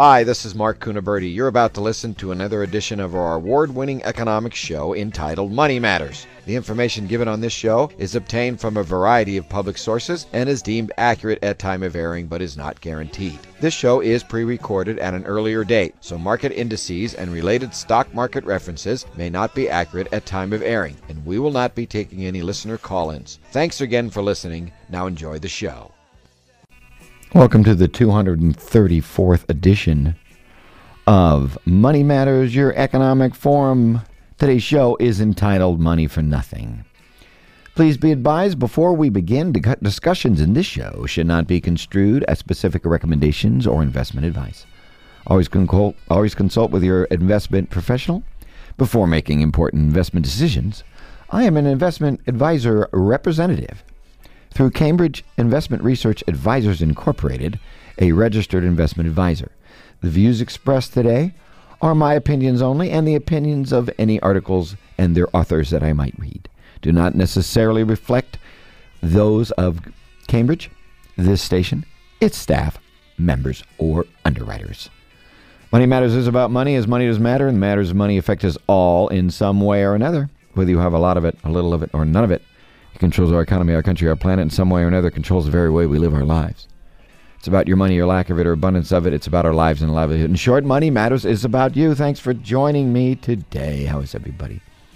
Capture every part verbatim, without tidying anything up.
Hi, this is Mark Cunaberti. You're about to listen to another edition of our award-winning economics show entitled Money Matters. The information given on this show is obtained from a variety of public sources and is deemed accurate at time of airing, but is not guaranteed. This show is pre-recorded at an earlier date, so market indices and related stock market references may not be accurate at time of airing, and we will not be taking any listener call-ins. Thanks again for listening. Now enjoy the show. Welcome to the two hundred thirty-fourth edition of Money Matters, your economic forum. Today's show is entitled Money for Nothing. Please be advised, before we begin, discussions in this show should not be construed as specific recommendations or investment advice. Always consult, always consult with your investment professional before making important investment decisions. I am an investment advisor representative through Cambridge Investment Research Advisors Incorporated, a registered investment advisor. The views expressed today are my opinions only and the opinions of any articles and their authors that I might read. Do not necessarily reflect those of Cambridge, this station, its staff, members, or underwriters. Money Matters is about money, as money does matter, and matters of money affect us all in some way or another, whether you have a lot of it, a little of it, or none of it. It controls our economy, our country, our planet in some way or another. It controls the very way we live our lives. It's about your money or lack of it or abundance of it. It's about our lives and livelihood. In short, Money Matters is about you. Thanks for joining me today. How is everybody?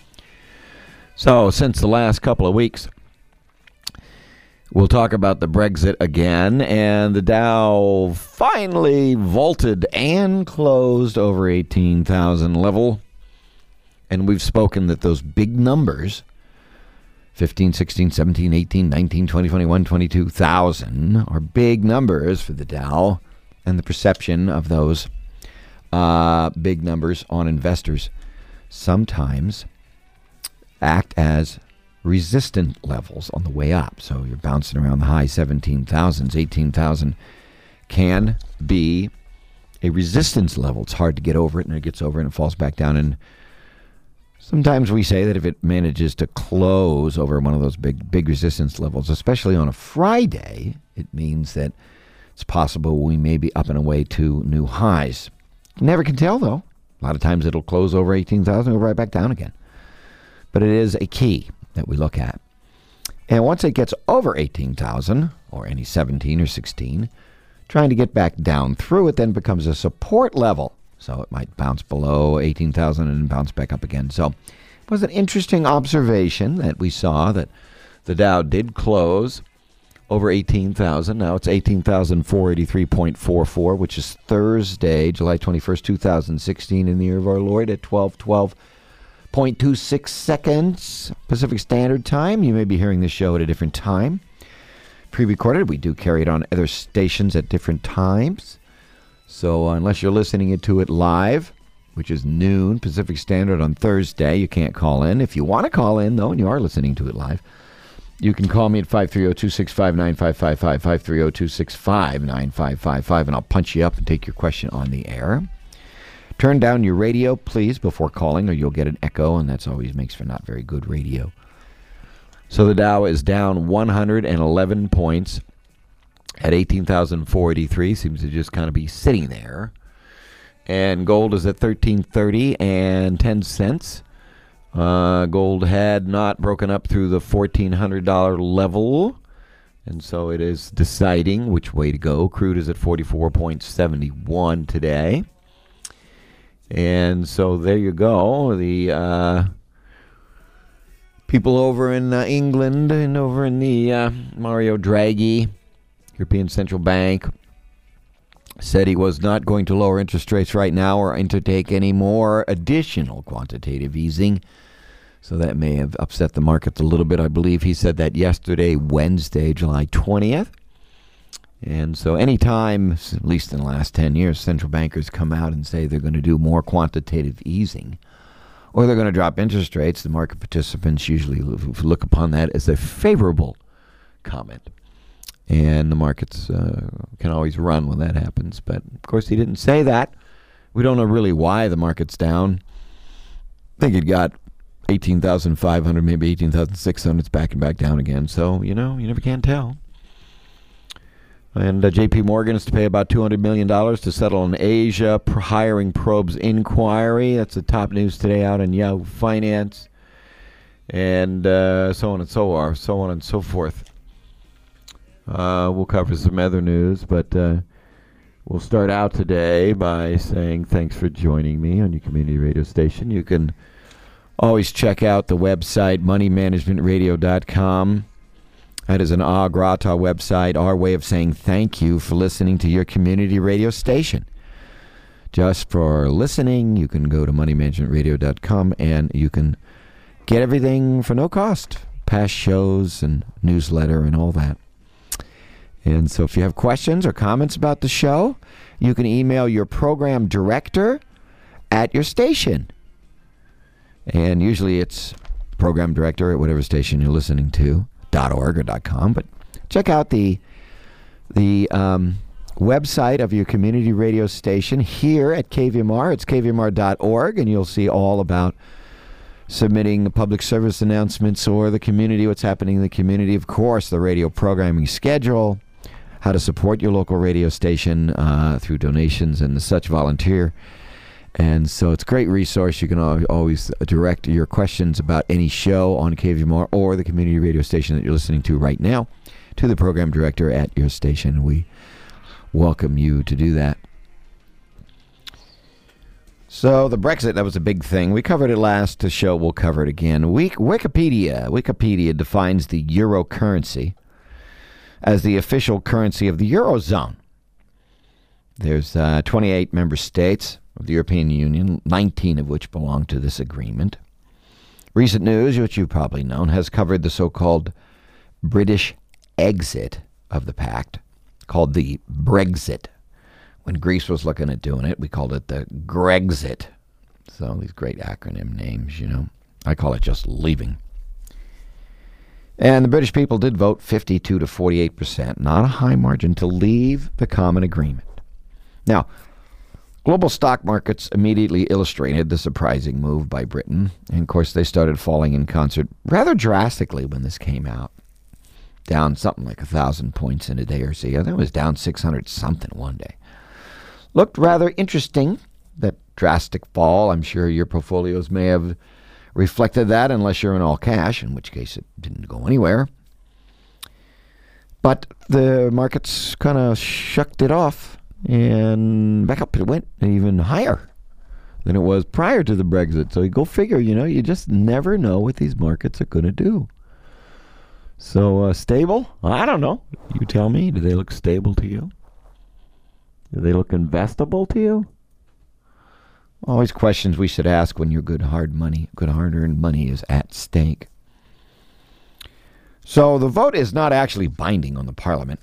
So, since the last couple of weeks, we'll talk about the Brexit again, and the Dow finally vaulted and closed over eighteen thousand level. And we've spoken that those big numbers, fifteen, sixteen, seventeen, eighteen, nineteen, twenty, twenty-one, twenty-two thousand are big numbers for the Dow, and the perception of those uh, big numbers on investors sometimes act as resistant levels on the way up. So you're bouncing around the high seventeen thousands, eighteen thousand can be a resistance level. It's hard to get over it, and it gets over it and it falls back down. And sometimes we say that if it manages to close over one of those big, big resistance levels, especially on a Friday, it means that it's possible we may be up and away to new highs. You never can tell, though. A lot of times it'll close over eighteen thousand and go right back down again. But it is a key that we look at. And once it gets over eighteen thousand, or any seventeen or sixteen, trying to get back down through it then becomes a support level. So it might bounce below eighteen thousand and bounce back up again. So it was an interesting observation that we saw that the Dow did close over eighteen thousand. Now it's eighteen thousand four hundred eighty-three point four four, which is Thursday, July twenty-first, two thousand sixteen, in the year of our Lord at twelve twelve point two six seconds Pacific Standard Time. You may be hearing this show at a different time. Pre-recorded, we do carry it on other stations at different times. So unless you're listening to it live, which is noon Pacific Standard on Thursday, you can't call in. If you want to call in, though, and you are listening to it live, you can call me at five three zero, two six five, nine five five five, five three zero, two six five, nine five five five, and I'll punch you up and take your question on the air. Turn down your radio, please, before calling, or you'll get an echo, and that always makes for not very good radio. So the Dow is down one hundred eleven points at eighteen thousand four hundred eighty-three, seems to just kind of be sitting there. And gold is at thirteen thirty and ten cents. Uh, gold had not broken up through the fourteen hundred dollars level, and so it is deciding which way to go. Crude is at forty-four seven one today. And so there you go. The uh, people over in uh, England and over in the uh, Mario Draghi, European Central Bank, said he was not going to lower interest rates right now or undertake any more additional quantitative easing. So that may have upset the markets a little bit. I believe he said that yesterday, Wednesday, July twentieth. And so anytime, at least in the last ten years, central bankers come out and say they're going to do more quantitative easing or they're going to drop interest rates, the market participants usually look upon that as a favorable comment. And the markets uh, can always run when that happens. But, of course, he didn't say that. We don't know really why the market's down. I think it got eighteen thousand five hundred, maybe eighteen thousand six hundred. It's back and back down again. So, you know, you never can tell. And uh, J P Morgan is to pay about two hundred million dollars to settle an Asia hiring probes inquiry. That's the top news today out in Yahoo Finance. And uh, so on and so on, so on and so forth. Uh, we'll cover some other news, but uh, we'll start out today by saying thanks for joining me on your community radio station. You can always check out the website, money management radio dot com. That is an A Grata website, our way of saying thank you for listening to your community radio station. Just for listening, you can go to money management radio dot com and you can get everything for no cost. Past shows and newsletter and all that. And so if you have questions or comments about the show, you can email your program director at your station. And usually it's program director at whatever station you're listening to. .org or .com, but check out the the um, website of your community radio station here at K V M R. It's k v m r dot org, and you'll see all about submitting public service announcements or the community, what's happening in the community. Of course, the radio programming schedule, how to support your local radio station uh, through donations and such, volunteer. And so it's a great resource. You can always direct your questions about any show on K V M R or the community radio station that you're listening to right now to the program director at your station. We welcome you to do that. So the Brexit, that was a big thing. We covered it last show. We'll cover it again. We, Wikipedia, Wikipedia defines the euro currency as the official currency of the Eurozone. There's uh, twenty-eight member states of the European Union, nineteen of which belong to this agreement. Recent news, which you've probably known, has covered the so-called British exit of the pact, called the Brexit. When Greece was looking at doing it, we called it the Grexit. So these great acronym names, you know. I call it just leaving. And the British people did vote fifty-two to forty-eight percent, not a high margin, to leave the common agreement. Now, global stock markets immediately illustrated the surprising move by Britain. And, of course, they started falling in concert rather drastically when this came out. Down something like one thousand points in a day or so. I think it was down six hundred something one day. Looked rather interesting, that drastic fall. I'm sure your portfolios may have reflected that, unless you're in all cash, in which case it didn't go anywhere. But the markets kind of shucked it off. And back up it went, even higher than it was prior to the Brexit. So you go figure, you know, you just never know what these markets are going to do. So uh, stable? I don't know. You tell me. Do they look stable to you? Do they look investable to you? Always questions we should ask when your good hard money, good hard-earned money is at stake. So the vote is not actually binding on the Parliament.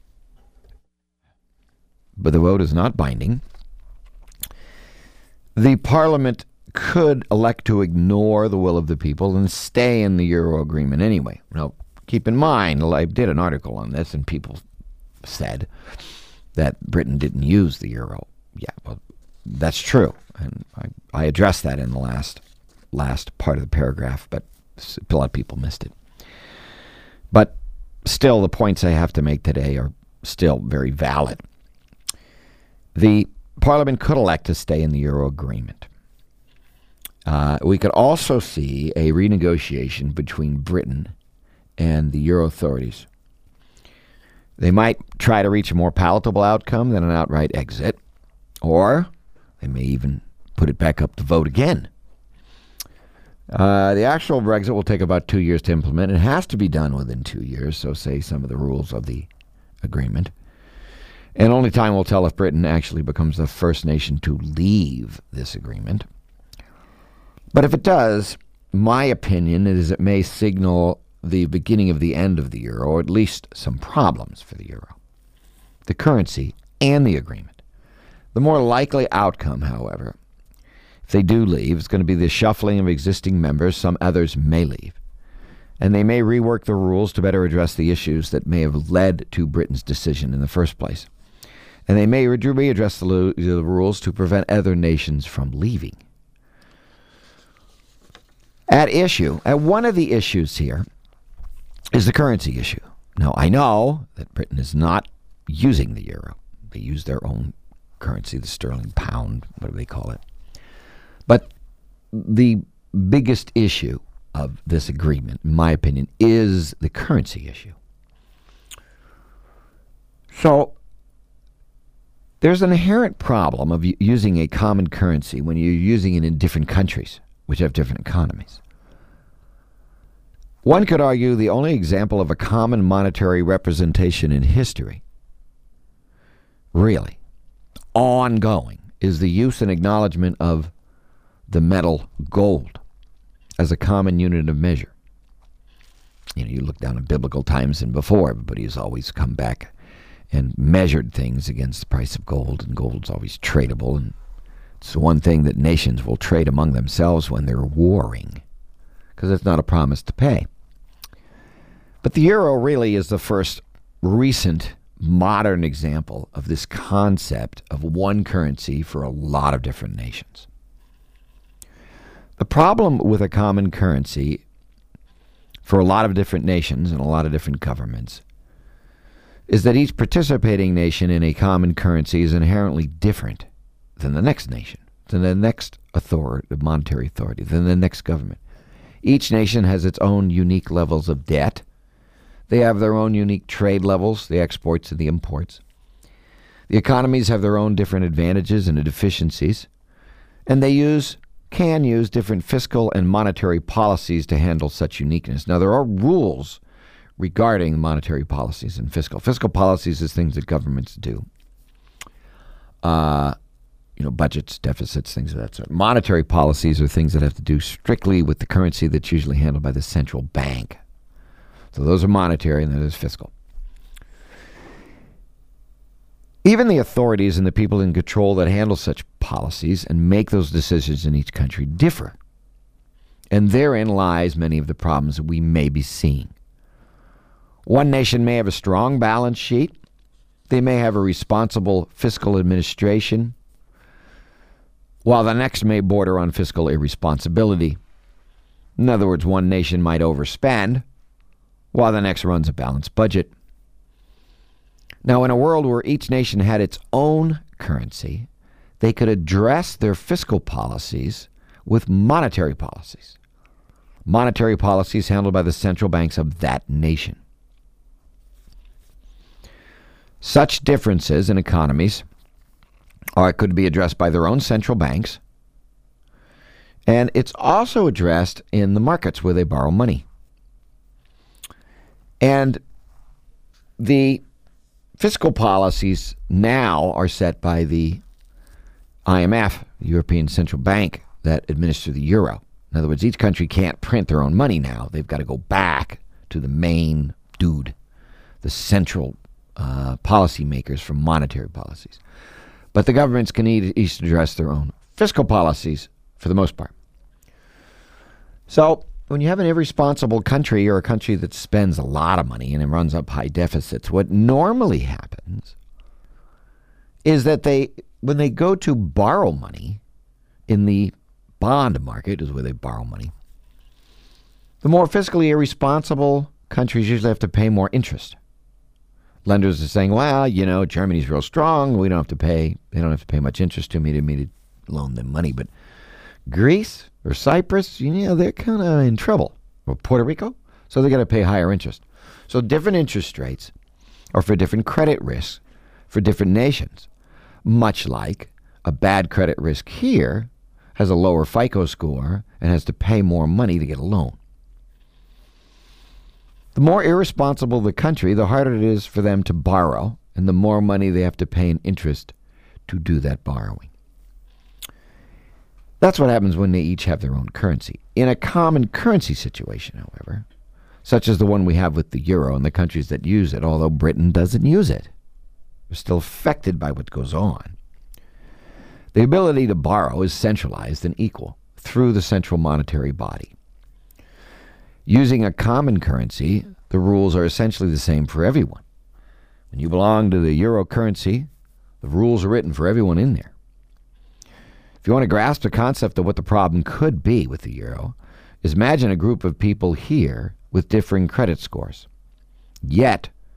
But the vote is not binding. The Parliament could elect to ignore the will of the people and stay in the Euro agreement anyway. Now, keep in mind, I did an article on this, and people said that Britain didn't use the Euro. Yeah, well, that's true. And I, I addressed that in the last last part of the paragraph, but a lot of people missed it. But still, the points I have to make today are still very valid. The Parliament could elect to stay in the Euro agreement. Uh, we could also see a renegotiation between Britain and the Euro authorities. They might try to reach a more palatable outcome than an outright exit, or they may even put it back up to vote again. Uh, the actual Brexit will take about two years to implement. It has to be done within two years, so say some of the rules of the agreement. And only time will tell if Britain actually becomes the first nation to leave this agreement. But if it does, my opinion is it may signal the beginning of the end of the euro, or at least some problems for the euro, the currency, and the agreement. The more likely outcome, however, if they do leave, is going to be the shuffling of existing members. Some others may leave. And they may rework the rules to better address the issues that may have led to Britain's decision in the first place. And they may readdress the, lo- the rules to prevent other nations from leaving. At issue, at one of the issues here, is the currency issue. Now, I know that Britain is not using the euro. They use their own currency, the sterling pound, whatever they call it. But the biggest issue of this agreement, in my opinion, is the currency issue. So there's an inherent problem of using a common currency when you're using it in different countries, which have different economies. One could argue the only example of a common monetary representation in history, really, ongoing, is the use and acknowledgement of the metal gold as a common unit of measure. You know, you look down in biblical times and before, everybody has always come back and measured things against the price of gold, and gold's always tradable, and it's the one thing that nations will trade among themselves when they're warring, because it's not a promise to pay. But the euro really is the first recent modern example of this concept of one currency for a lot of different nations. The problem with a common currency for a lot of different nations and a lot of different governments is that each participating nation in a common currency is inherently different than the next nation, than the next authority, monetary authority, than the next government. Each nation has its own unique levels of debt. They have their own unique trade levels, the exports and the imports. The economies have their own different advantages and deficiencies, and they use can use different fiscal and monetary policies to handle such uniqueness. Now, there are rules regarding monetary policies and fiscal. Fiscal policies is things that governments do. Uh, you know, budgets, deficits, things of that sort. Monetary policies are things that have to do strictly with the currency that's usually handled by the central bank. So those are monetary, and that is fiscal. Even the authorities and the people in control that handle such policies and make those decisions in each country differ. And therein lies many of the problems that we may be seeing. One nation may have a strong balance sheet. They may have a responsible fiscal administration, while the next may border on fiscal irresponsibility. In other words, one nation might overspend, while the next runs a balanced budget. Now, in a world where each nation had its own currency, they could address their fiscal policies with monetary policies. Monetary policies handled by the central banks of that nation. Such differences in economies are, could be addressed by their own central banks, and it's also addressed in the markets where they borrow money. And the fiscal policies now are set by the I M F, European Central Bank, that administer the euro. In other words, each country can't print their own money now. They've got to go back to the main dude, the central uh, policy makers for monetary policies. But the governments can each address their own fiscal policies for the most part. So when you have an irresponsible country, or a country that spends a lot of money and it runs up high deficits, what normally happens is that they, when they go to borrow money in the bond market, is where they borrow money, the more fiscally irresponsible countries usually have to pay more interest. Lenders are saying, well, you know, Germany's real strong. We don't have to pay, they don't have to pay much interest to me to me to loan them money. But Greece or Cyprus, you know, they're kind of in trouble. Or Puerto Rico, so they got to pay higher interest. So different interest rates are for different credit risks for different nations. Much like a bad credit risk here has a lower FICO score and has to pay more money to get a loan. The more irresponsible the country, the harder it is for them to borrow, and the more money they have to pay in interest to do that borrowing. That's what happens when they each have their own currency. In a common currency situation, however, such as the one we have with the euro and the countries that use it, although Britain doesn't use it, they're still affected by what goes on. The ability to borrow is centralized and equal through the central monetary body. Using a common currency, the rules are essentially the same for everyone. When you belong to the euro currency, the rules are written for everyone in there. If you want to grasp the concept of what the problem could be with the euro, is imagine a group of people here with differing credit scores. Yet,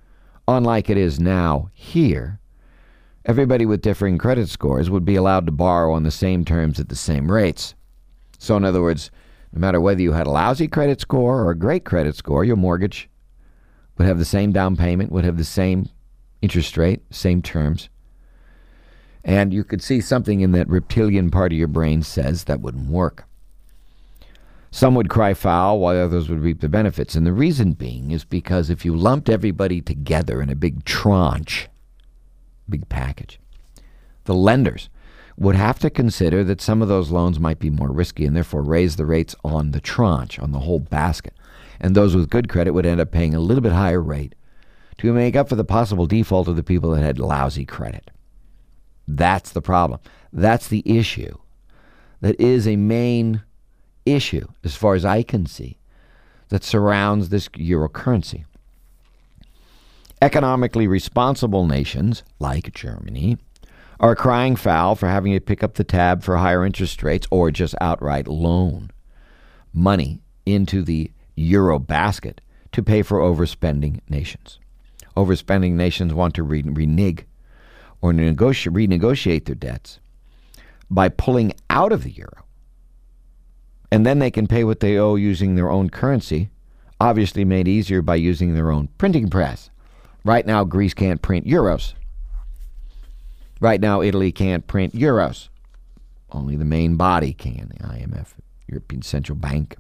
unlike it is now here, everybody with differing credit scores would be allowed to borrow on the same terms at the same rates. So in other words, no matter whether you had a lousy credit score or a great credit score, your mortgage would have the same down payment, would have the same interest rate, same terms. And you could see something in that reptilian part of your brain says that wouldn't work. Some would cry foul while others would reap the benefits. And the reason being is because if you lumped everybody together in a big tranche, big package, the lenders would have to consider that some of those loans might be more risky and therefore raise the rates on the tranche, on the whole basket. And those with good credit would end up paying a little bit higher rate to make up for the possible default of the people that had lousy credit. That's the problem. That's the issue. That is a main issue, as far as I can see, that surrounds this euro currency. Economically responsible nations, like Germany, are crying foul for having to pick up the tab for higher interest rates or just outright loan money into the euro basket to pay for overspending nations. Overspending nations want to re- renege or negotiate, renegotiate their debts by pulling out of the euro. And then they can pay what they owe using their own currency, obviously made easier by using their own printing press. Right now, Greece can't print euros. Right now, Italy can't print euros. Only the main body can, the I M F, European Central Bank.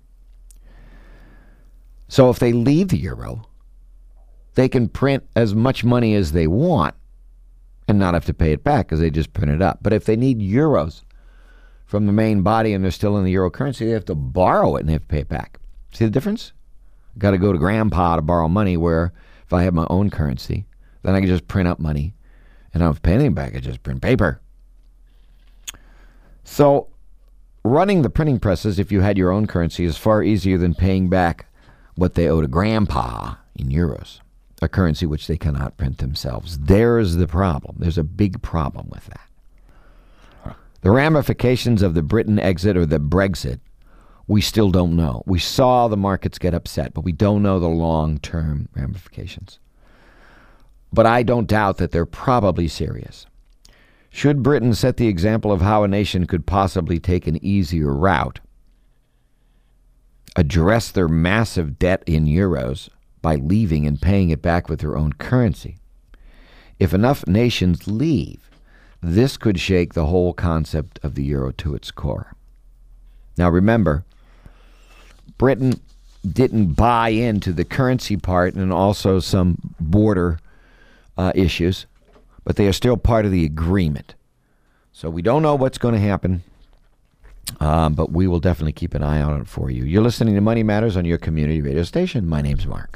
So if they leave the euro, they can print as much money as they want and not have to pay it back because they just print it up. But if they need euros from the main body and they're still in the euro currency, they have to borrow it and they have to pay it back. See the difference? Got to go to grandpa to borrow money, where if I have my own currency, then I can just print up money and I don't have to pay anything back. I just print paper. So running the printing presses, if you had your own currency, is far easier than paying back what they owe to grandpa in euros, a currency which they cannot print themselves. There's the problem. There's a big problem with that. The ramifications of the Britain exit or the Brexit, we still don't know. We saw the markets get upset, but we don't know the long-term ramifications. But I don't doubt that they're probably serious. Should Britain set the example of how a nation could possibly take an easier route, address their massive debt in euros by leaving and paying it back with their own currency, if enough nations leave, this could shake the whole concept of the euro to its core. Now remember, Britain didn't buy into the currency part and also some border uh, issues, but they are still part of the agreement. So we don't know what's going to happen, um, but we will definitely keep an eye on it for you. You're listening to Money Matters on your community radio station. My name's Mark.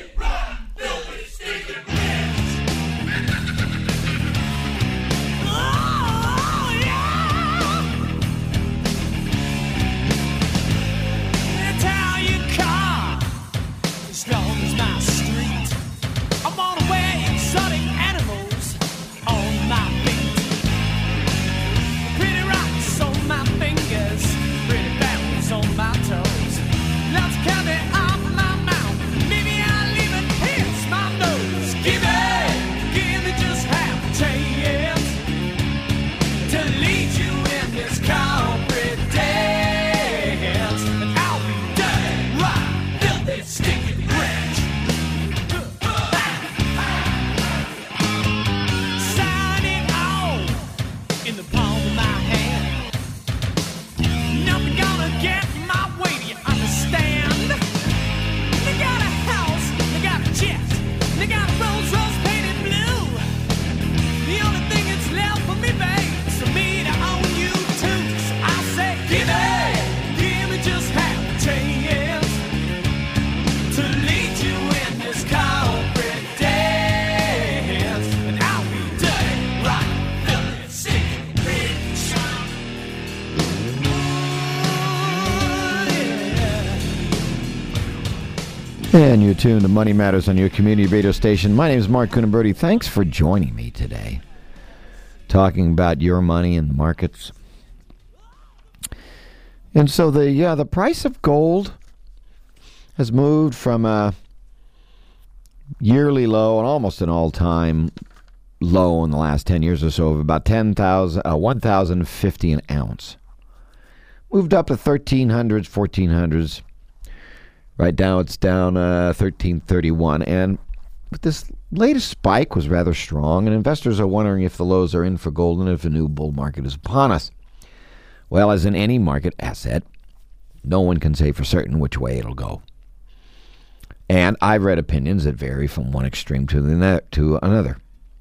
And you're tuned to Money Matters on your community radio station. My name is Mark Kunenberty. Thanks for joining me today, talking about your money and the markets. And so the yeah, the price of gold has moved from a yearly low and almost an all-time low in the last ten years or so of about ten thousand, uh, one thousand fifty an ounce. Moved up to thirteen hundreds, fourteen hundreds. Right now it's down uh, thirteen thirty-one. And this latest spike was rather strong, and investors are wondering if the lows are in for gold and if a new bull market is upon us. Well, as in any market asset, no one can say for certain which way it'll go. And I've read opinions that vary from one extreme to the ne- to another.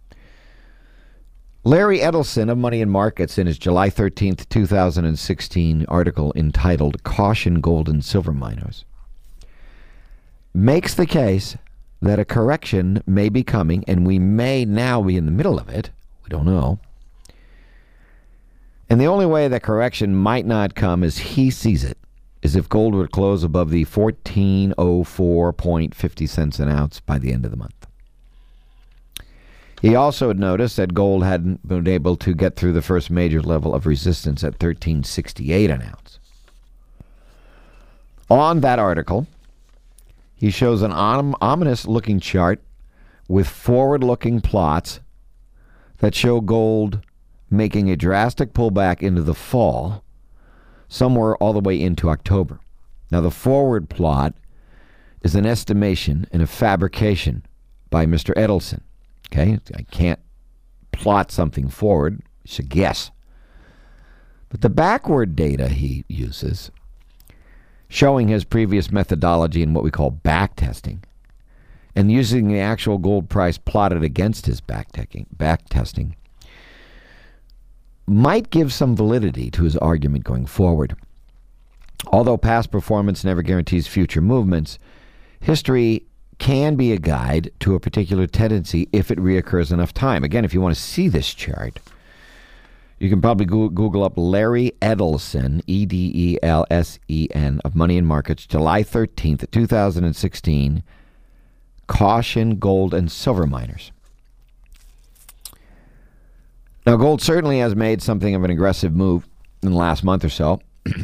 Larry Edelson of Money and Markets, in his July thirteenth, twenty sixteen article entitled Caution Gold and Silver Miners, makes the case that a correction may be coming, and we may now be in the middle of it. We don't know. And the only way that correction might not come, as he sees it, is if gold would close above the fourteen oh four point five oh cents an ounce by the end of the month. He also had noticed that gold hadn't been able to get through the first major level of resistance at thirteen sixty-eight an ounce. On that article, he shows an om- ominous-looking chart with forward-looking plots that show gold making a drastic pullback into the fall, somewhere all the way into October. Now, the forward plot is an estimation and a fabrication by Mister Edelson. Okay, I can't plot something forward. It's a guess. But the backward data he uses, showing his previous methodology in what we call back testing, and using the actual gold price plotted against his back testing, might give some validity to his argument going forward. Although past performance never guarantees future movements, history can be a guide to a particular tendency if it reoccurs enough time. Again, if you want to see this chart, you can probably Google up Larry Edelson, E D E L S E N, of Money and Markets, July thirteenth, twenty sixteen, Caution Gold and Silver Miners. Now, gold certainly has made something of an aggressive move in the last month or so.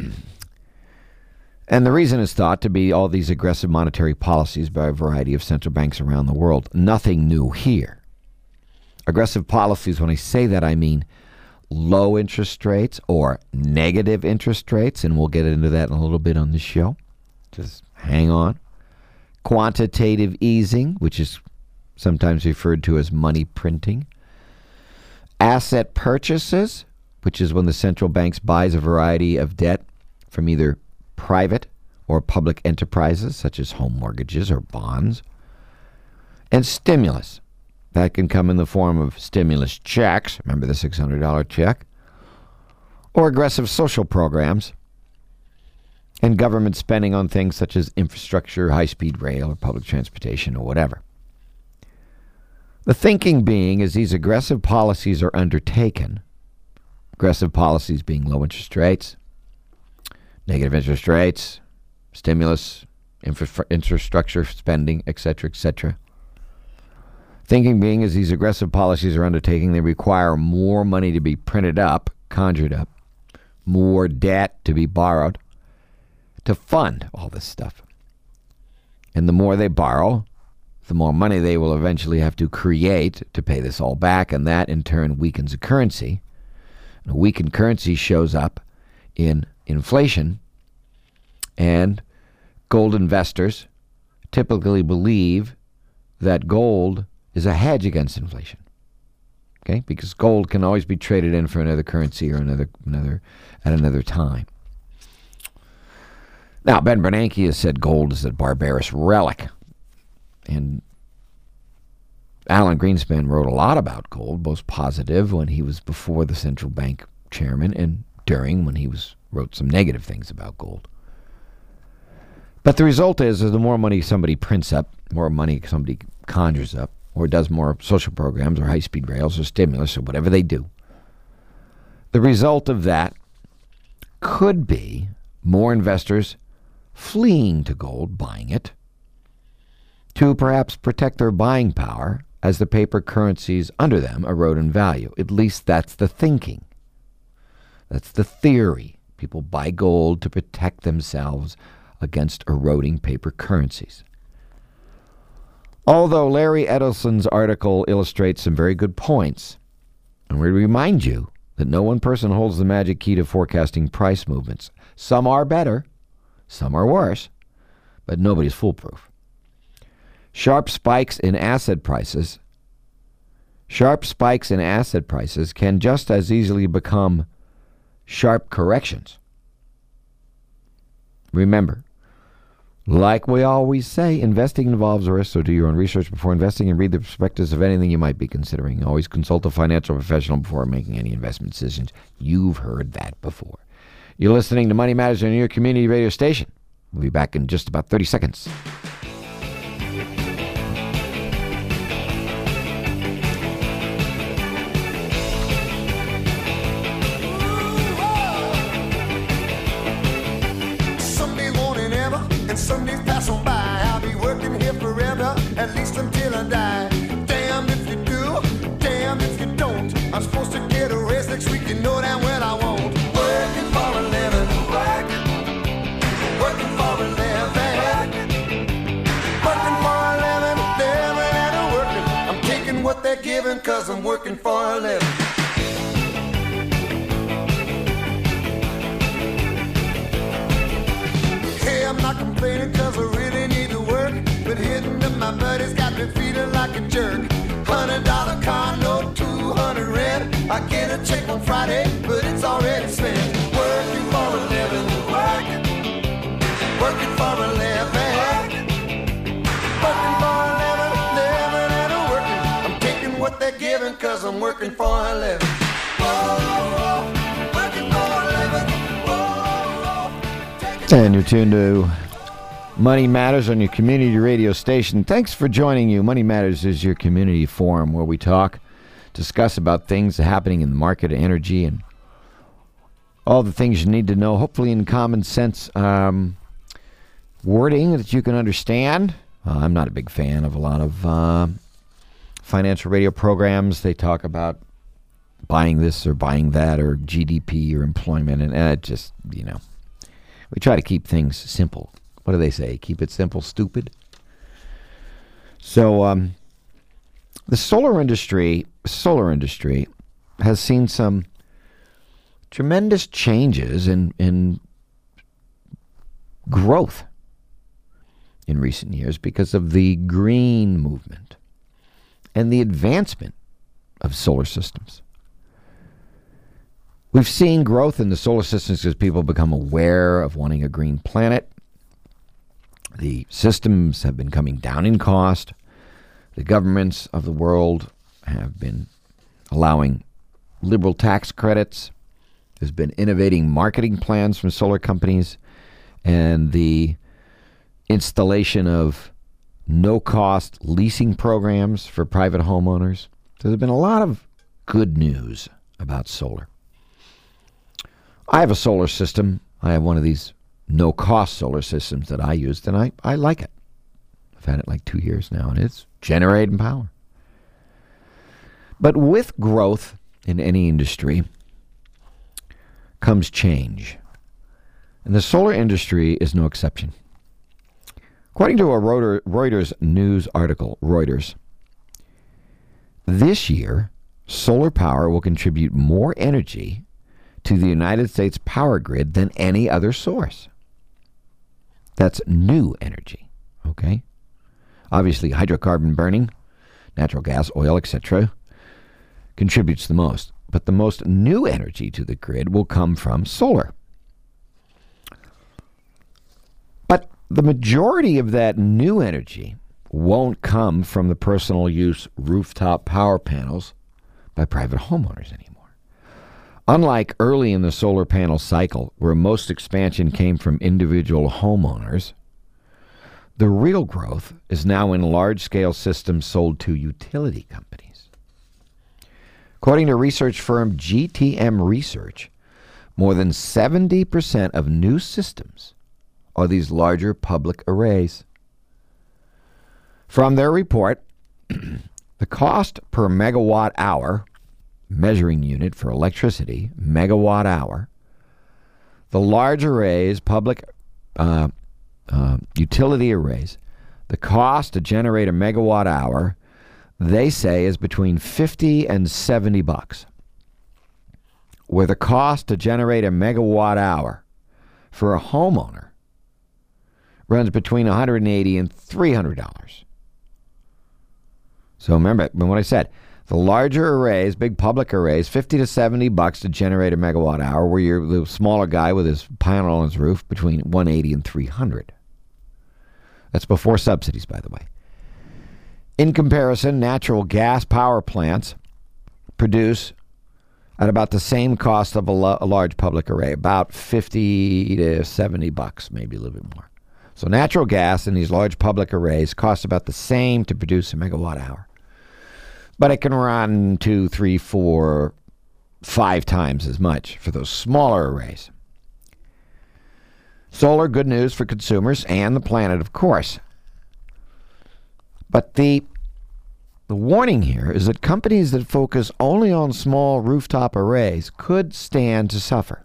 And the reason is thought to be all these aggressive monetary policies by a variety of central banks around the world. Nothing new here. Aggressive policies, when I say that, I mean low interest rates or negative interest rates, and we'll get into that in a little bit on this show. Just hang on. Quantitative easing, which is sometimes referred to as money printing. Asset purchases, which is when the central banks buys a variety of debt from either private or public enterprises, such as home mortgages or bonds. And stimulus. That can come in the form of stimulus checks, remember the six hundred dollars check, or aggressive social programs, and government spending on things such as infrastructure, high-speed rail, or public transportation, or whatever. The thinking being, as these aggressive policies are undertaken, aggressive policies being low interest rates, negative interest rates, stimulus, infra- infrastructure spending, et cetera, et cetera. Thinking being, as these aggressive policies are undertaken, they require more money to be printed up, conjured up, more debt to be borrowed to fund all this stuff. And the more they borrow, the more money they will eventually have to create to pay this all back, and that in turn weakens the currency. And a weakened currency shows up in inflation, and gold investors typically believe that gold is a hedge against inflation. Okay? Because gold can always be traded in for another currency or another another at another time. Now, Ben Bernanke has said gold is a barbarous relic. And Alan Greenspan wrote a lot about gold, both positive when he was before the central bank chairman and during when he was wrote some negative things about gold. But the result is, is the more money somebody prints up, more money somebody conjures up, or does more social programs or high-speed rails or stimulus or whatever they do, the result of that could be more investors fleeing to gold, buying it, to perhaps protect their buying power as the paper currencies under them erode in value. At least that's the thinking. That's the theory. People buy gold to protect themselves against eroding paper currencies. Although Larry Edelson's article illustrates some very good points, and we remind you that no one person holds the magic key to forecasting price movements. Some are better, some are worse, but nobody's foolproof. Sharp spikes in asset prices, sharp spikes in asset prices can just as easily become sharp corrections. Remember, like we always say, investing involves a risk, so do your own research before investing and read the prospectus of anything you might be considering. Always consult a financial professional before making any investment decisions. You've heard that before. You're listening to Money Matters on your community radio station. We'll be back in just about thirty seconds. Sundays pass on by, I'll be working here forever, at least until I die. Damn if you do, damn if you don't. I'm supposed to get a raise next week, you know damn well I won't. Working for a living, working, working for a living, working for a living, living and a working. I'm taking what they're giving, cause I'm working for a living. I'm not complaining cause I really need to work, but hitting up my buddies got me feeling like a jerk. Hundred dollar car note, two hundred rent. I get a check on Friday, but it's already spent. Working for a living, working, working for a living, working for a living, living and a working. I'm taking what they're giving cause I'm working for a living. Whoa, working for a living. And you're tuned to Money Matters on your community radio station. Thanks for joining you. Money Matters is your community forum where we talk, discuss about things happening in the market of energy and all the things you need to know, hopefully in common sense um, wording that you can understand. Uh, I'm not a big fan of a lot of uh, financial radio programs. They talk about buying this or buying that or G D P or employment, and uh, it just, you know. We try to keep things simple. What do they say? Keep it simple, stupid. So um, the solar industry, solar industry has seen some tremendous changes in, in growth in recent years because of the green movement and the advancement of solar systems. We've seen growth in the solar systems as people become aware of wanting a green planet. The systems have been coming down in cost. The governments of the world have been allowing liberal tax credits. There's been innovating marketing plans from solar companies and the installation of no-cost leasing programs for private homeowners. So there's been a lot of good news about solar. I have a solar system. I have one of these no-cost solar systems that I used, and I, I like it. I've had it like two years now, and it's generating power. But with growth in any industry comes change. And the solar industry is no exception. According to a Reuters news article, Reuters, this year, solar power will contribute more energy to the United States power grid than any other source. That's new energy, okay? Obviously, hydrocarbon burning, natural gas, oil, et cetera, contributes the most. But the most new energy to the grid will come from solar. But the majority of that new energy won't come from the personal use rooftop power panels by private homeowners anymore. Unlike early in the solar panel cycle, where most expansion came from individual homeowners, the real growth is now in large-scale systems sold to utility companies. According to research firm G T M Research, more than seventy percent of new systems are these larger public arrays. From their report, the cost per megawatt hour measuring unit for electricity, megawatt hour, the large arrays, public uh, uh, utility arrays, The cost to generate a megawatt hour, they say, is between fifty and seventy bucks. Where the cost to generate a megawatt hour for a homeowner runs between one hundred eighty and three hundred dollars. So remember what I said. The larger arrays, big public arrays, fifty to seventy bucks to generate a megawatt hour, where you're the smaller guy with his panel on his roof between one hundred eighty and three hundred. That's before subsidies, by the way. In comparison, natural gas power plants produce at about the same cost of a, lo- a large public array, about fifty to seventy bucks, maybe a little bit more. So natural gas in these large public arrays costs about the same to produce a megawatt hour. But it can run two, three, four, five times as much for those smaller arrays. Solar, good news for consumers and the planet, of course. But the, the warning here is that companies that focus only on small rooftop arrays could stand to suffer.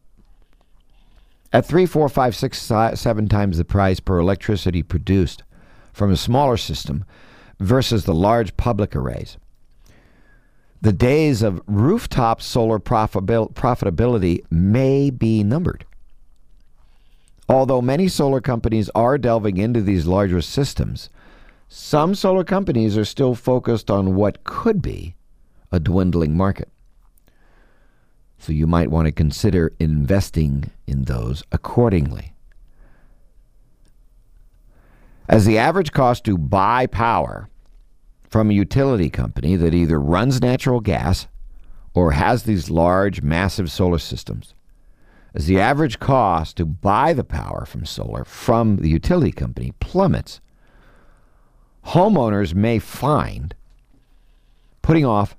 At three, four, five, six, seven times the price per electricity produced from a smaller system versus the large public arrays, the days of rooftop solar profitabil- profitability may be numbered. Although many solar companies are delving into these larger systems, some solar companies are still focused on what could be a dwindling market. So you might want to consider investing in those accordingly. As the average cost to buy power from a utility company that either runs natural gas or has these large, massive solar systems, as the average cost to buy the power from solar from the utility company plummets, homeowners may find putting off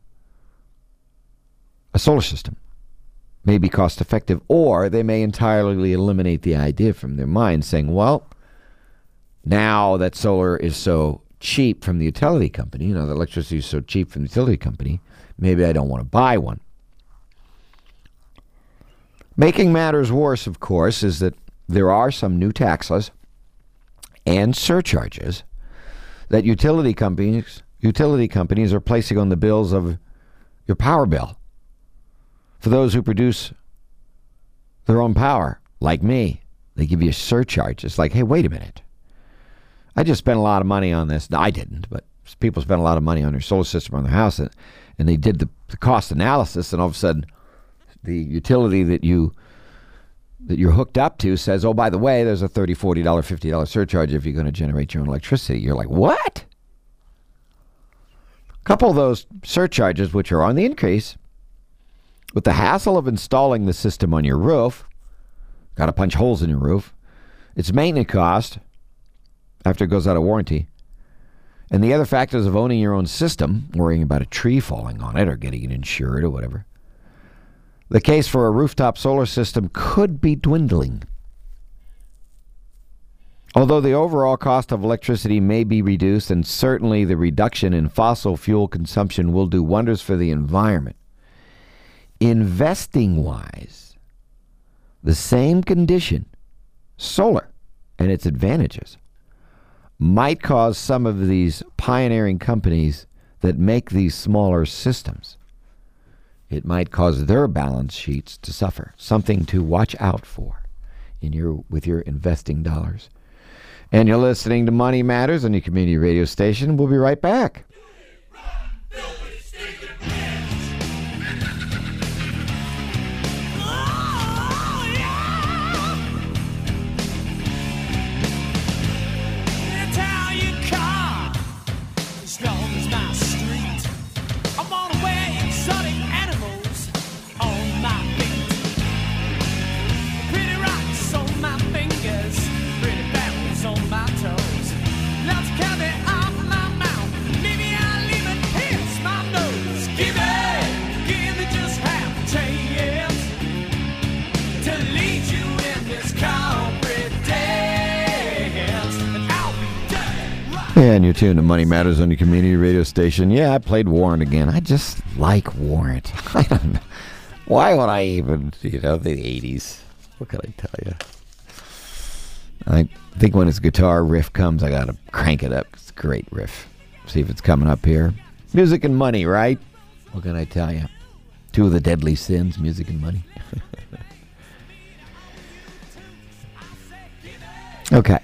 a solar system may be cost effective, or they may entirely eliminate the idea from their mind, saying, well, now that solar is so cheap from the utility company, you know, the electricity is so cheap from the utility company, maybe I don't want to buy one. Making matters worse, of course, is that there are some new taxes and surcharges that utility companies utility companies are placing on the bills of your power bill for those who produce their own power, like me. They give you a surcharge. It's like, hey, wait a minute. I just spent a lot of money on this. No, I didn't, but people spent a lot of money on their solar system on their house, and, and they did the, the cost analysis, and all of a sudden the utility that you that you're hooked up to says, oh, by the way, there's a thirty dollars, forty dollars, fifty dollars surcharge if you're going to generate your own electricity. You're like, what? A couple of those surcharges, which are on the increase, with the hassle of installing the system on your roof, got to punch holes in your roof, its maintenance cost after it goes out of warranty, and the other factors of owning your own system, worrying about a tree falling on it or getting it insured or whatever, the case for a rooftop solar system could be dwindling. Although the overall cost of electricity may be reduced, and certainly the reduction in fossil fuel consumption will do wonders for the environment, investing-wise, the same condition, solar and its advantages, might cause some of these pioneering companies that make these smaller systems, it might cause their balance sheets to suffer. Something to watch out for in your with your investing dollars. And you're listening to Money Matters on your community radio station. We'll be right back. And you're tuned to Money Matters on your community radio station. Yeah, I played Warrant again. I just like Warrant. I don't know. Why would I even, you know, the eighties? What can I tell you? I think when his guitar riff comes, I gotta crank it up. It's a great riff. See if it's coming up here. Music and money, right? What can I tell you? Two of the deadly sins, music and money. Okay.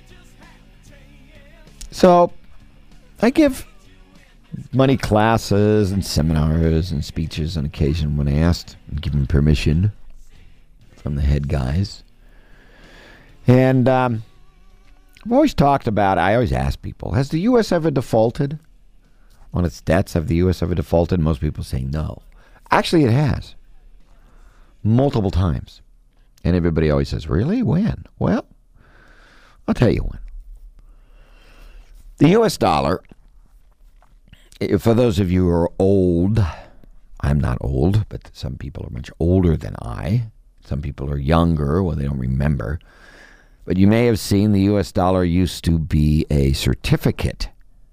So, I give money classes and seminars and speeches on occasion when asked, and given permission from the head guys. And um, I've always talked about, I always ask people, has the U S ever defaulted on its debts? Have the U S ever defaulted? Most people say no. Actually, it has. Multiple times. And everybody always says, really? When? Well, I'll tell you when. The U S dollar, for those of you who are old, I'm not old, but some people are much older than I. Some people are younger, well, they don't remember. But you may have seen the U S dollar used to be a certificate.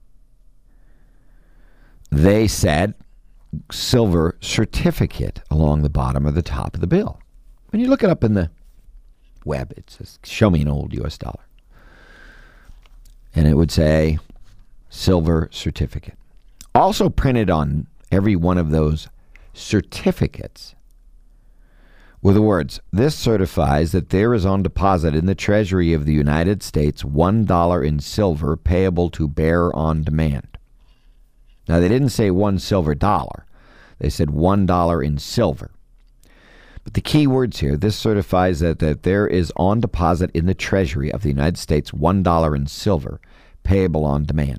They said silver certificate along the bottom or the top of the bill. When you look it up in the web, it says, show me an old U S dollar. And it would say silver certificate. Also printed on every one of those certificates were the words, this certifies that there is on deposit in the Treasury of the United States one dollar in silver payable to bearer on demand. Now, they didn't say one silver dollar. They said one dollar in silver. But the key words here, this certifies that, that there is on deposit in the Treasury of the United States one dollar in silver payable on demand.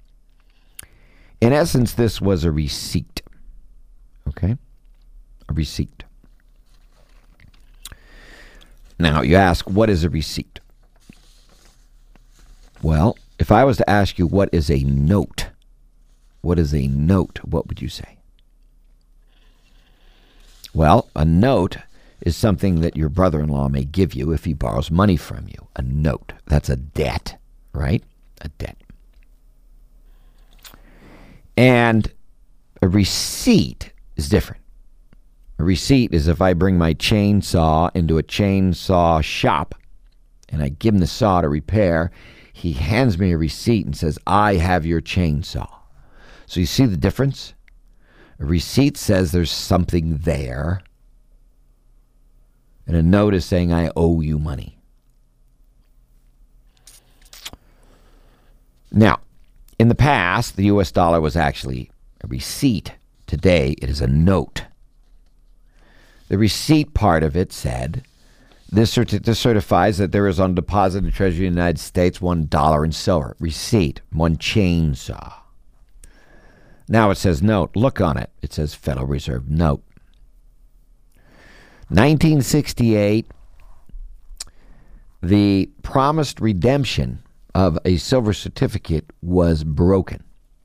In essence, this was a receipt. Okay? A receipt. Now, you ask, what is a receipt? Well, if I was to ask you what is a note, what is a note, what would you say? Well, a note is something that your brother-in-law may give you if he borrows money from you. A note. That's a debt, right? A debt. And a receipt is different. A receipt is if I bring my chainsaw into a chainsaw shop and I give him the saw to repair, he hands me a receipt and says, I have your chainsaw. So you see the difference? A receipt says there's something there. And a note is saying I owe you money. Now, in the past, the U S dollar was actually a receipt. Today, it is a note. The receipt part of it said, this, certi- this certifies that there is on deposit in the Treasury of the United States one dollar in silver. Receipt, one chainsaw. Now it says note. Look on it. It says Federal Reserve note. nineteen sixty-eight, the promised redemption of a silver certificate was broken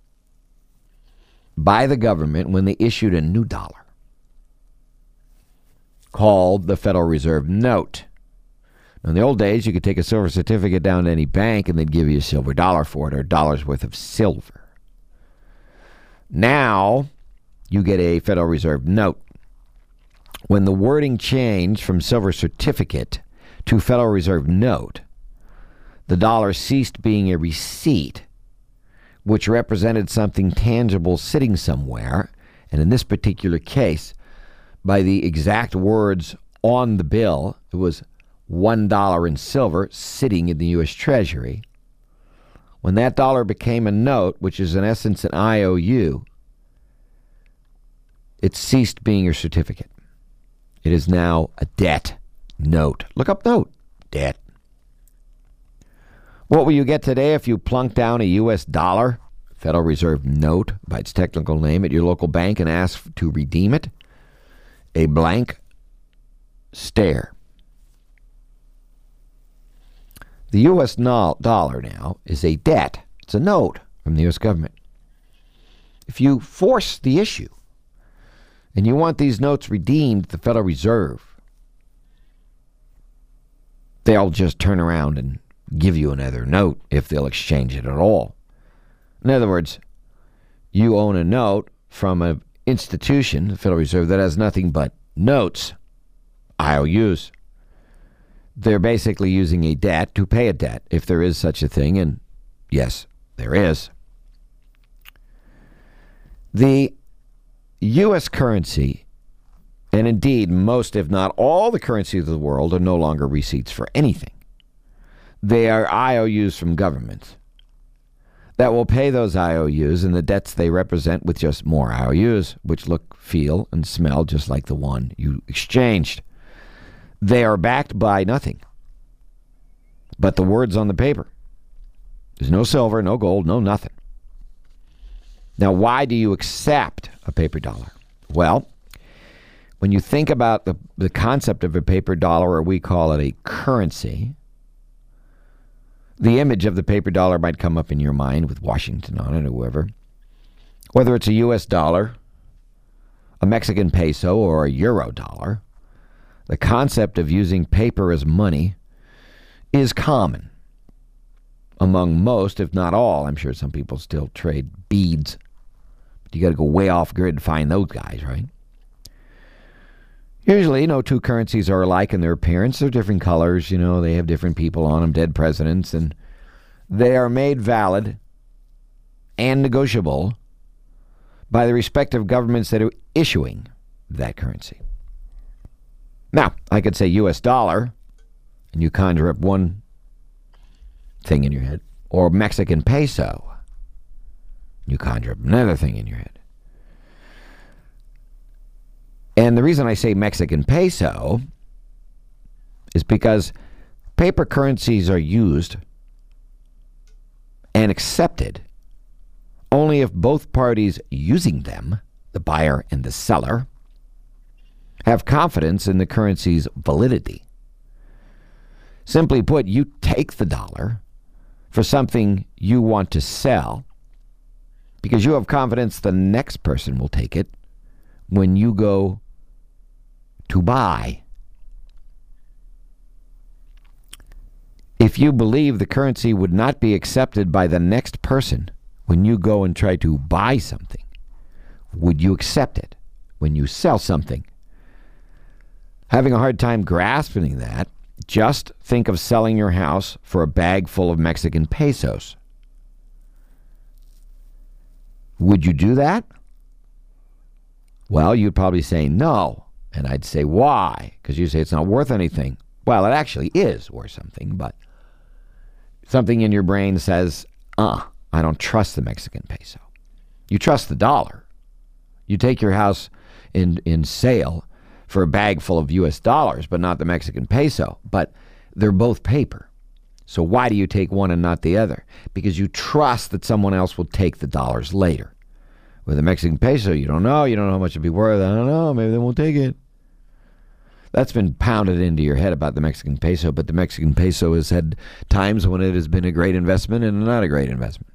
by the government when they issued a new dollar called the Federal Reserve note. In the old days, you could take a silver certificate down to any bank and they'd give you a silver dollar for it, or a dollar's worth of silver. Now, you get a Federal Reserve note. When the wording changed from silver certificate to Federal Reserve note, the dollar ceased being a receipt, which represented something tangible sitting somewhere, and in this particular case, by the exact words on the bill, it was one dollar in silver sitting in the U S Treasury. When that dollar became a note, which is in essence an I O U, it ceased being your certificate. It is now a debt note. Look up note. Debt. What will you get today if you plunk down a U S dollar, Federal Reserve note by its technical name, at your local bank and ask to redeem it? A blank stare. The U S dollar now is a debt. It's a note from the U S government. If you force the issue and you want these notes redeemed at the Federal Reserve, they'll just turn around and give you another note if they'll exchange it at all. In other words, you own a note from an institution, the Federal Reserve, that has nothing but notes, I O Us. They're basically using a debt to pay a debt, if there is such a thing, and yes, there is. The U S currency, and indeed most, if not all, the currencies of the world are no longer receipts for anything. They are I O Us from governments that will pay those I O Us and the debts they represent with just more I O Us, which look, feel, and smell just like the one you exchanged. They are backed by nothing but the words on the paper. There's no silver, no gold, no nothing. Now, why do you accept a paper dollar? Well, when you think about the, the concept of a paper dollar, or we call it a currency, the image of the paper dollar might come up in your mind with Washington on it or whoever. Whether it's a U S dollar, a Mexican peso, or a euro dollar, the concept of using paper as money is common among most, if not all. I'm sure some people still trade beads. But you got to go way off grid to find those guys, right? Usually, no two currencies are alike in their appearance. They're different colors, you know, they have different people on them, dead presidents, and they are made valid and negotiable by the respective governments that are issuing that currency. Now, I could say U S dollar, and you conjure up one thing in your head, or Mexican peso, you conjure up another thing in your head. And the reason I say Mexican peso is because paper currencies are used and accepted only if both parties using them, the buyer and the seller, have confidence in the currency's validity. Simply put, you take the dollar for something you want to sell because you have confidence the next person will take it when you go to buy. If you believe the currency would not be accepted by the next person when you go and try to buy something, would you accept it when you sell something? Having a hard time grasping that, just think of selling your house for a bag full of Mexican pesos. Would you do that? Well, you'd probably say no. And I'd say, why? Because you say it's not worth anything. Well, it actually is worth something, but something in your brain says, uh, I don't trust the Mexican peso. You trust the dollar. You take your house in, in sale for a bag full of U S dollars, but not the Mexican peso. But they're both paper. So why do you take one and not the other? Because you trust that someone else will take the dollars later. With the Mexican peso, you don't know. You don't know how much it'll be worth. I don't know. Maybe they won't take it. That's been pounded into your head about the Mexican peso, but the Mexican peso has had times when it has been a great investment and not a great investment.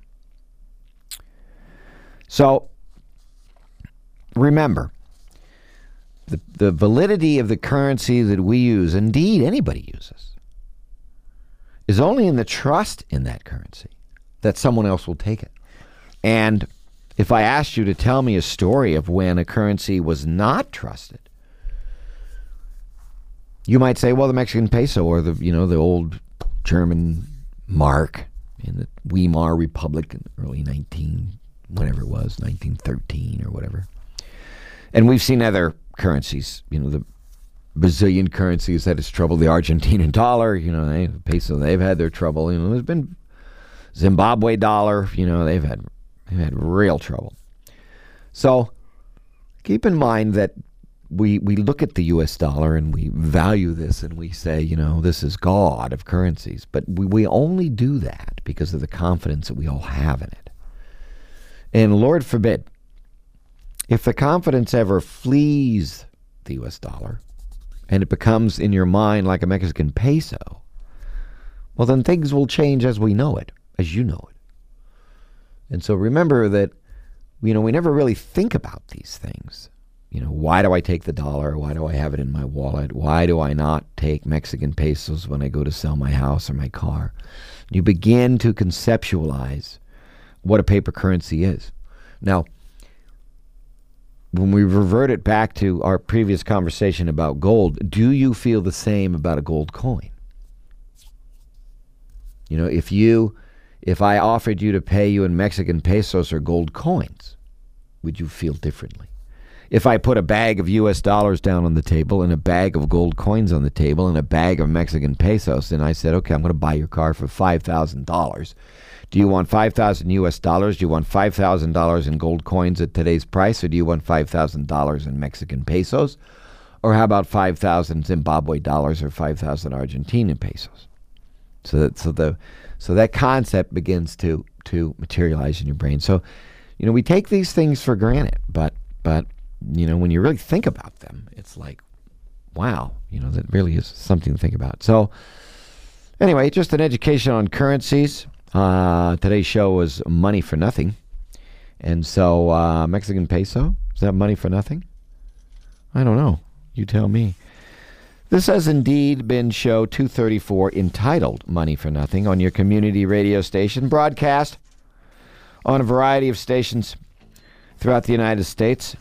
So, remember, the, the validity of the currency that we use, indeed anybody uses, is only in the trust in that currency that someone else will take it. And if I asked you to tell me a story of when a currency was not trusted, you might say, well, the Mexican peso or the, you know, the old German mark in the Weimar Republic in the early nineteen, whatever it was, nineteen thirteen or whatever. And we've seen other currencies, you know, the Brazilian currencies that has troubled the Argentinian dollar, you know, they, the peso, they've had their trouble. You know, there's been Zimbabwe dollar, you know, they've had they've had real trouble. So keep in mind that we we look at the U S dollar and we value this and we say, you know, this is God of currencies. But we, we only do that because of the confidence that we all have in it. And Lord forbid, if the confidence ever flees the U S dollar and it becomes in your mind like a Mexican peso, well, then things will change as we know it, as you know it. And so remember that, you know, we never really think about these things. You know, why do I take the dollar? Why do I have it in my wallet? Why do I not take Mexican pesos when I go to sell my house or my car? You begin to conceptualize what a paper currency is. Now, when we revert it back to our previous conversation about gold, do you feel the same about a gold coin? You know, if you, if I offered you to pay you in Mexican pesos or gold coins, would you feel differently? If I put a bag of U S dollars down on the table and a bag of gold coins on the table and a bag of Mexican pesos, and I said, okay, I'm going to buy your car for five thousand dollars. Do you want five thousand U S dollars? Do you want five thousand dollars in gold coins at today's price? Or do you want five thousand dollars in Mexican pesos? Or how about five thousand Zimbabwe dollars or five thousand Argentinian pesos? So that, so the, so that concept begins to, to materialize in your brain. So, you know, we take these things for granted, but, but, you know, when you really think about them, it's like, wow, you know, that really is something to think about. So anyway, just an education on currencies. Uh, today's show was money for nothing. And so uh, Mexican peso, is that money for nothing? I don't know. You tell me. This has indeed been show two thirty-four, entitled Money for Nothing, on your community radio station, broadcast on a variety of stations throughout the United States.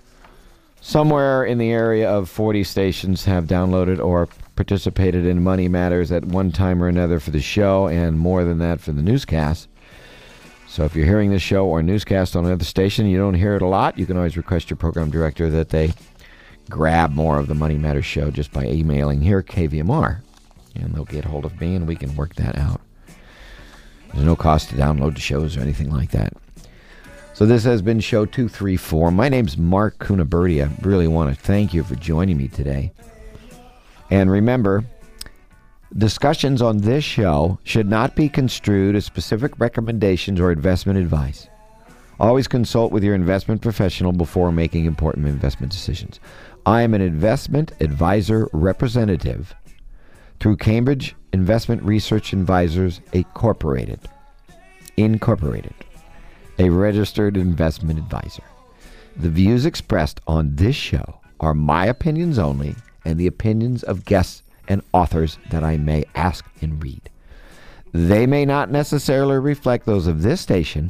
Somewhere in the area of forty stations have downloaded or participated in Money Matters at one time or another for the show, and more than that for the newscast. So if you're hearing this show or newscast on another station, you don't hear it a lot, you can always request your program director that they grab more of the Money Matters show just by emailing here, K V M R, and they'll get hold of me and we can work that out. There's no cost to download the shows or anything like that. So this has been show two thirty-four. My name's Mark Cunaberti. I really want to thank you for joining me today. And remember, discussions on this show should not be construed as specific recommendations or investment advice. Always consult with your investment professional before making important investment decisions. I am an investment advisor representative through Cambridge Investment Research Advisors, Incorporated. Incorporated. A registered investment advisor. The views expressed on this show are my opinions only and the opinions of guests and authors that I may ask and read. They may not necessarily reflect those of this station,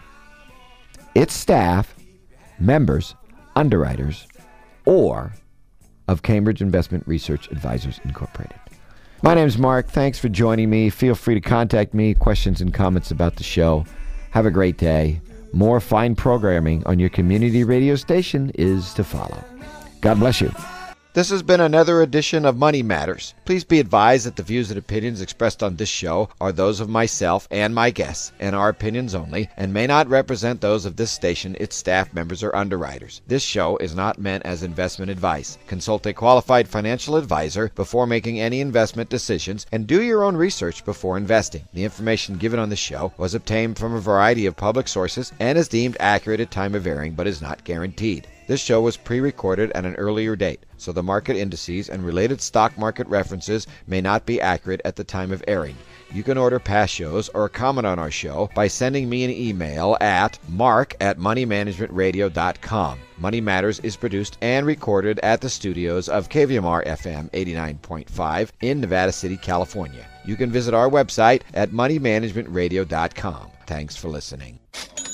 its staff, members, underwriters, or of Cambridge Investment Research Advisors, Incorporated. My name's Mark. Thanks for joining me. Feel free to contact me, questions and comments about the show. Have a great day. More fine programming on your community radio station is to follow. God bless you. This has been another edition of Money Matters. Please be advised that the views and opinions expressed on this show are those of myself and my guests, and our opinions only, and may not represent those of this station, its staff members, or underwriters. This show is not meant as investment advice. Consult a qualified financial advisor before making any investment decisions, and do your own research before investing. The information given on this show was obtained from a variety of public sources and is deemed accurate at time of airing, but is not guaranteed. This show was pre-recorded at an earlier date, so the market indices and related stock market references may not be accurate at the time of airing. You can order past shows or comment on our show by sending me an email at mark at money management radio dot com. Money Matters is produced and recorded at the studios of K V M R F M eighty-nine point five in Nevada City, California. You can visit our website at money management radio dot com. Thanks for listening.